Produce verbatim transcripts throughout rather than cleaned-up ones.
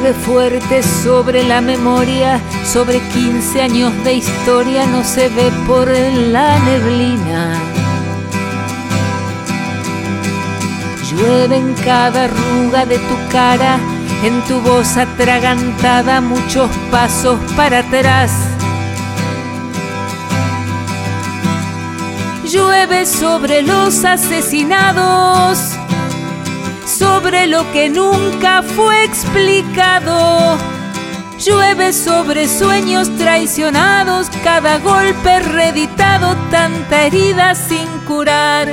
Llueve fuerte sobre la memoria, sobre quince años de historia, no se ve por la neblina. Llueve en cada arruga de tu cara, en tu voz atragantada, muchos pasos para atrás. Llueve sobre los asesinados, sobre lo que nunca fue explicado. Llueve sobre sueños traicionados, cada golpe reeditado, tanta herida sin curar.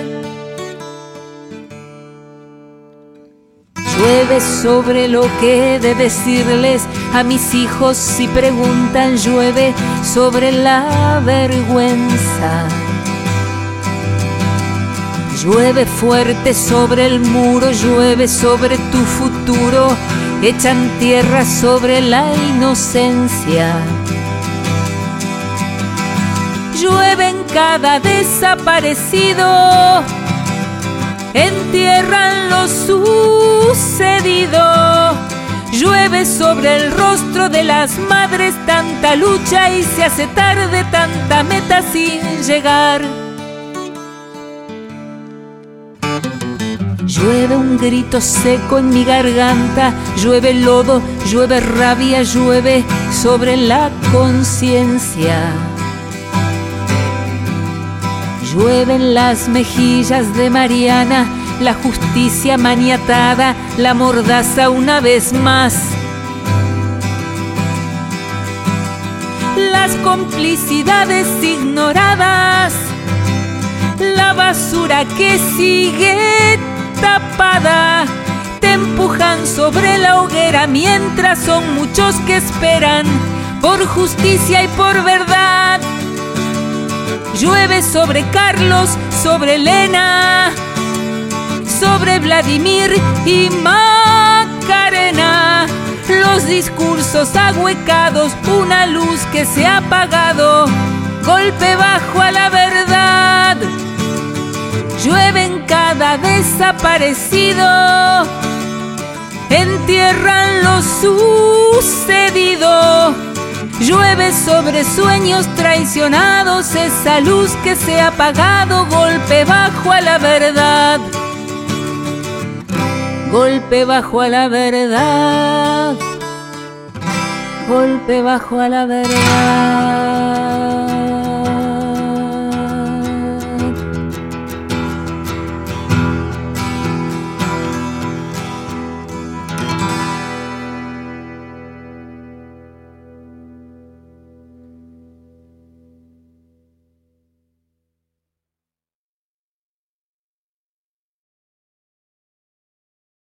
Llueve sobre lo que he de decirles a mis hijos si preguntan. Llueve sobre la vergüenza. Llueve fuerte sobre el muro, llueve sobre tu futuro, echan tierra sobre la inocencia. Llueve en cada desaparecido, entierran lo sucedido. Llueve sobre el rostro de las madres, tanta lucha y se hace tarde, tanta meta sin llegar. Llueve un grito seco en mi garganta, llueve lodo, llueve rabia, llueve sobre la conciencia. Llueve en las mejillas de Mariana, la justicia maniatada, la mordaza una vez más. Las complicidades ignoradas, la basura que sigue tapada, te empujan sobre la hoguera mientras son muchos que esperan por justicia y por verdad. Llueve sobre Carlos, sobre Elena, sobre Vladimir y Macarena. Los discursos ahuecados, una luz que se ha apagado, golpe bajo a la verdad. Llueve en cada desaparecido, entierran lo sucedido. Llueve sobre sueños traicionados, esa luz que se ha apagado, golpe bajo a la verdad. Golpe bajo a la verdad. Golpe bajo a la verdad.